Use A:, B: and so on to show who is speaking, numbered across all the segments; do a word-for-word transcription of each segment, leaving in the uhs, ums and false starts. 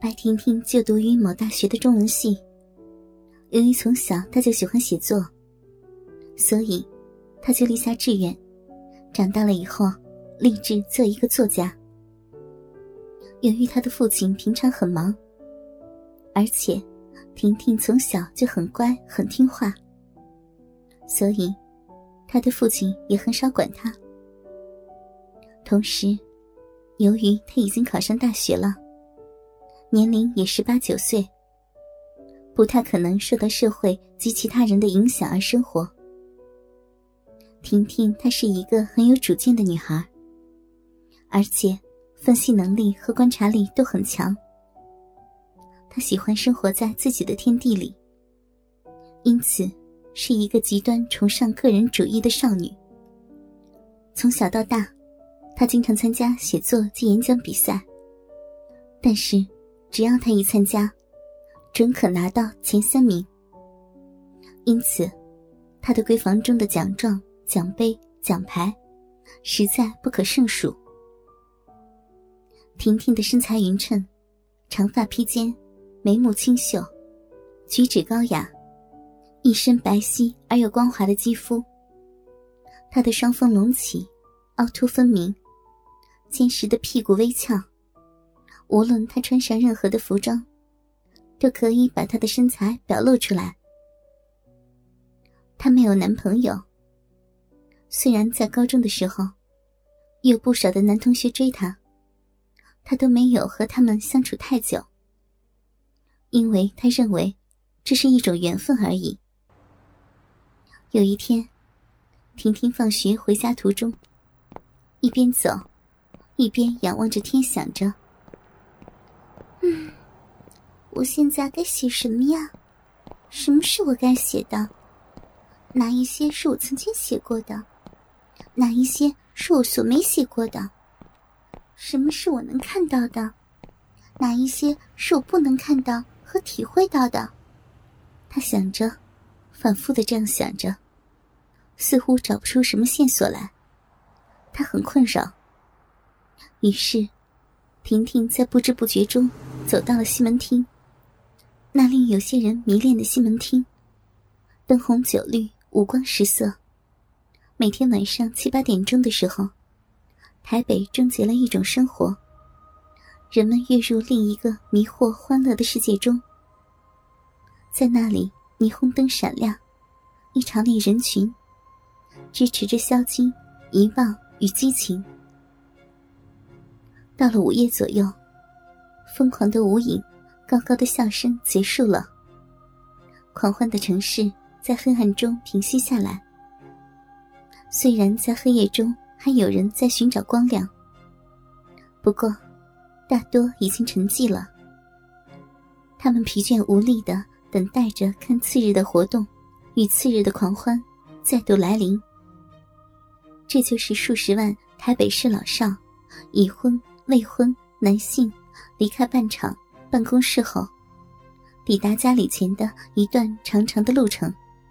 A: 白婷婷就读于某大学的中文系，由于从小她就喜欢写作，所以她就立下志愿，长大了以后立志做一个作家。由于她的父亲平常很忙，而且婷婷从小就很乖很听话，所以她的父亲也很少管她。同时由于她已经考上大学了，年龄也十八九岁，不太可能受到社会及其他人的影响而生活。婷婷她是一个很有主见的女孩，而且分析能力和观察力都很强。她喜欢生活在自己的天地里，因此是一个极端崇尚个人主义的少女。从小到大，她经常参加写作及演讲比赛，但是只要她一参加，准可拿到前三名。因此她的闺房中的奖状、奖杯、奖牌实在不可胜数。婷婷的身材匀称，长发披肩，眉目清秀，举止高雅，一身白皙而又光滑的肌肤。她的双峰隆起，凹凸分明，坚实的屁股微翘，无论她穿上任何的服装，都可以把她的身材表露出来。她没有男朋友，虽然在高中的时候有不少的男同学追她，她都没有和他们相处太久，因为她认为这是一种缘分而已。有一天，婷婷放学回家途中，一边走一边仰望着天，想着嗯，我现在该写什么呀？什么是我该写的？哪一些是我曾经写过的？哪一些是我所没写过的？什么是我能看到的？哪一些是我不能看到和体会到的？他想着，反复地这样想着，似乎找不出什么线索来。他很困扰。于是婷婷在不知不觉中走到了西门町，那令有些人迷恋的西门町，灯红酒绿，五光十色。每天晚上七八点钟的时候，台北终结了一种生活，人们跃入另一个迷惑欢乐的世界中。在那里，霓虹灯闪亮，一长列人群支持着宵禁、遗忘与激情。到了午夜左右，疯狂的舞影，高高的笑声结束了，狂欢的城市在黑暗中平息下来。虽然在黑夜中还有人在寻找光亮，不过大多已经沉寂了。他们疲倦无力地等待着看次日的活动与次日的狂欢再度来临。这就是数十万台北市老少、已婚、未婚男性离开办厂、办公室后，抵达家里前的一段长长的路程。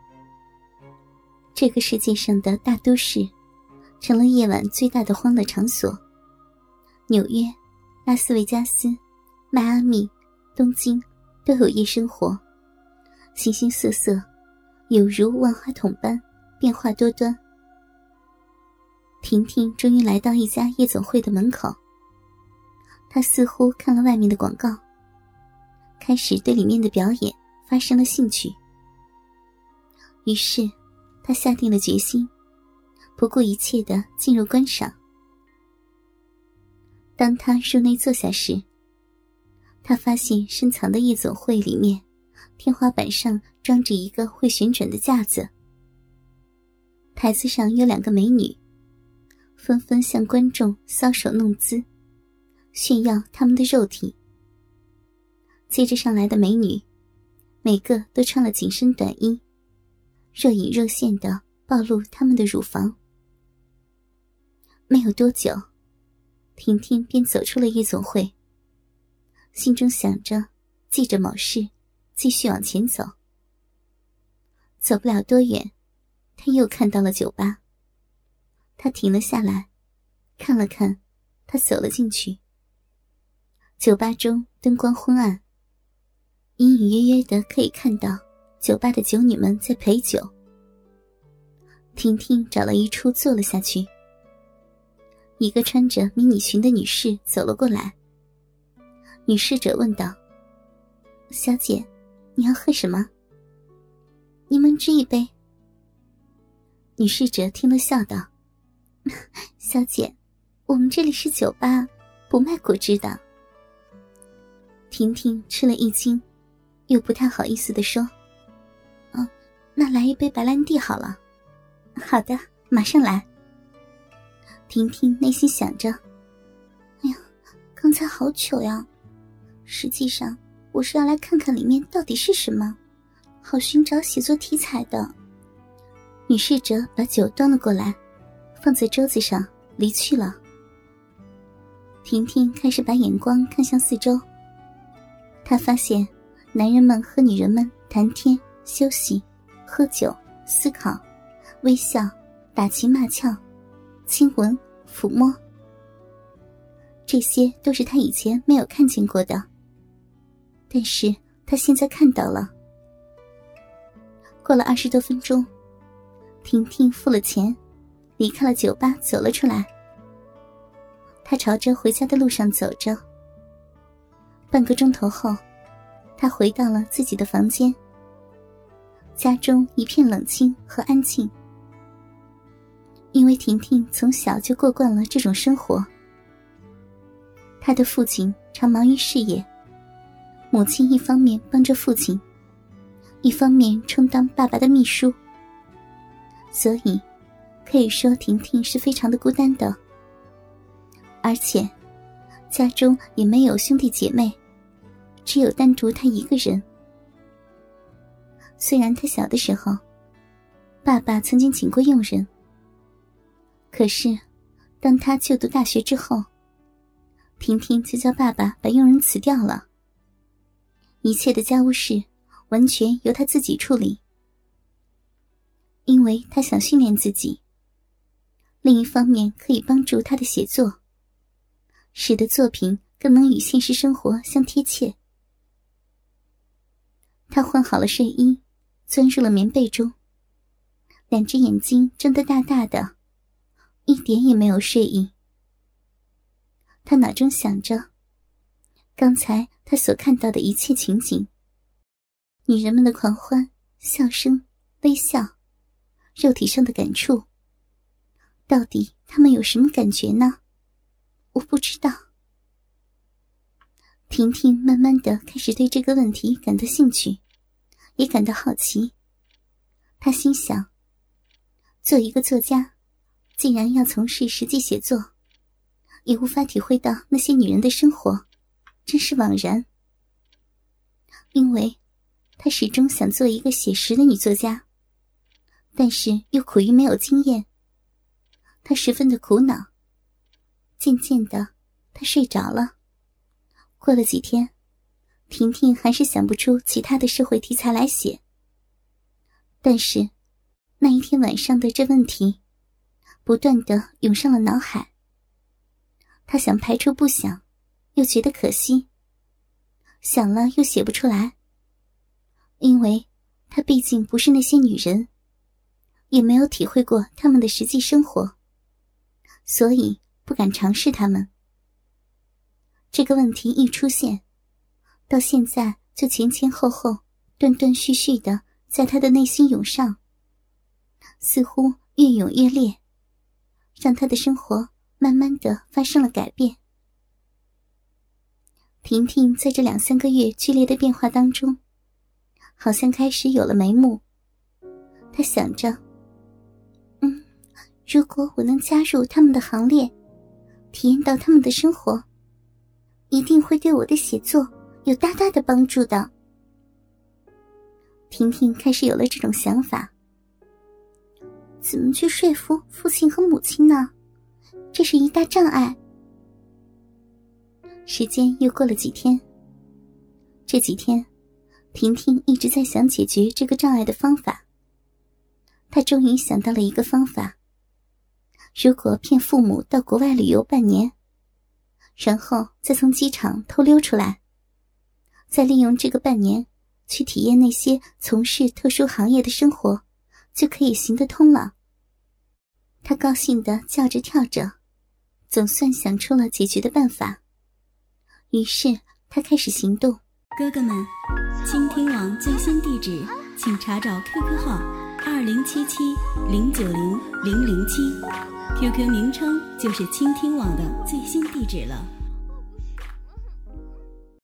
A: 这个世界上的大都市成了夜晚最大的欢乐场所。纽约、拉斯维加斯、迈阿密、东京都有夜生活，形形色色，有如万花筒般变化多端。婷婷终于来到一家夜总会的门口，她似乎看了外面的广告，开始对里面的表演发生了兴趣。于是她下定了决心，不顾一切地进入观赏。当她入内坐下时，她发现深藏的夜总会里面天花板上装着一个会旋转的架子，台子上有两个美女，纷纷向观众搔首弄姿，炫耀她们的肉体。接着上来的美女每个都穿了紧身短衣，若隐若现地暴露她们的乳房。没有多久，婷婷便走出了夜总会，心中想着记着某事，继续往前走。走不了多远，她又看到了酒吧。她停了下来，看了看，她走了进去。 酒吧中灯光昏暗，隐隐约约的可以看到酒吧的酒女们在陪酒。婷婷找了一处坐了下去。一个穿着迷你裙的女士走了过来。女侍者问道：小姐，你要喝什么？柠檬汁一杯。女侍者听了笑道：小姐，我们这里是酒吧，不卖果汁的。婷婷吃了一惊，又不太好意思地说：哦，那来一杯白兰地好了。好的，马上来。婷婷内心想着：哎呀，刚才好糗呀，实际上我是要来看看里面到底是什么，好寻找写作题材的。女侍者把酒端了过来，放在桌子上离去了。婷婷开始把眼光看向四周，她发现男人们和女人们谈天休息、喝酒、思考、微笑、打情骂俏、亲吻、抚摸，这些都是她以前没有看见过的，但是她现在看到了。过了二十多分钟，婷婷付了钱，离开了酒吧，走了出来。她朝着回家的路上走着。半个钟头后，她回到了自己的房间。家中一片冷清和安静，因为婷婷从小就过惯了这种生活。她的父亲常忙于事业，母亲一方面帮着父亲，一方面充当爸爸的秘书，所以可以说婷婷是非常的孤单的。而且家中也没有兄弟姐妹，只有单独她一个人。虽然她小的时候爸爸曾经请过佣人，可是当她就读大学之后，婷婷就叫爸爸把佣人辞掉了，一切的家务事完全由她自己处理。因为她想训练自己，另一方面可以帮助她的写作，使得作品更能与现实生活相贴切。她换好了睡衣，钻入了棉被中，两只眼睛睁得大大的，一点也没有睡意。她脑中想着刚才她所看到的一切情景，女人们的狂欢、笑声、微笑，肉体上的感触，到底她们有什么感觉呢？我不知道。婷婷慢慢地开始对这个问题感到兴趣，也感到好奇。她心想，做一个作家，既然要从事实际写作，也无法体会到那些女人的生活，真是枉然。因为她始终想做一个写实的女作家，但是又苦于没有经验，她十分的苦恼。渐渐的，她睡着了。过了几天，婷婷还是想不出其他的社会题材来写。但是那一天晚上的这问题不断地涌上了脑海。她想排除不想，又觉得可惜，想了又写不出来，因为她毕竟不是那些女人，也没有体会过她们的实际生活，所以不敢尝试她们。这个问题一出现，到现在就前前后后、断断续续的在她的内心涌上，似乎越涌越烈，让她的生活慢慢的发生了改变。婷婷在这两三个月剧烈的变化当中，好像开始有了眉目。她想着，嗯，如果我能加入他们的行列，体验到他们的生活，一定会对我的写作有大大的帮助的。婷婷开始有了这种想法。怎么去说服父亲和母亲呢？这是一大障碍。时间又过了几天，这几天婷婷一直在想解决这个障碍的方法。她终于想到了一个方法，如果骗父母到国外旅游半年， 然后再从机场偷溜出来，再利用这个半年去体验那些从事特殊行业的生活，就可以行得通了。他高兴地叫着跳着，总算想出了解决的办法。于是他开始行动。
B: 哥哥们，倾听网最新地址请查找 Q Q 号二零七七零九零零零七 ，Q Q 名称就是倾听网的最新地址了。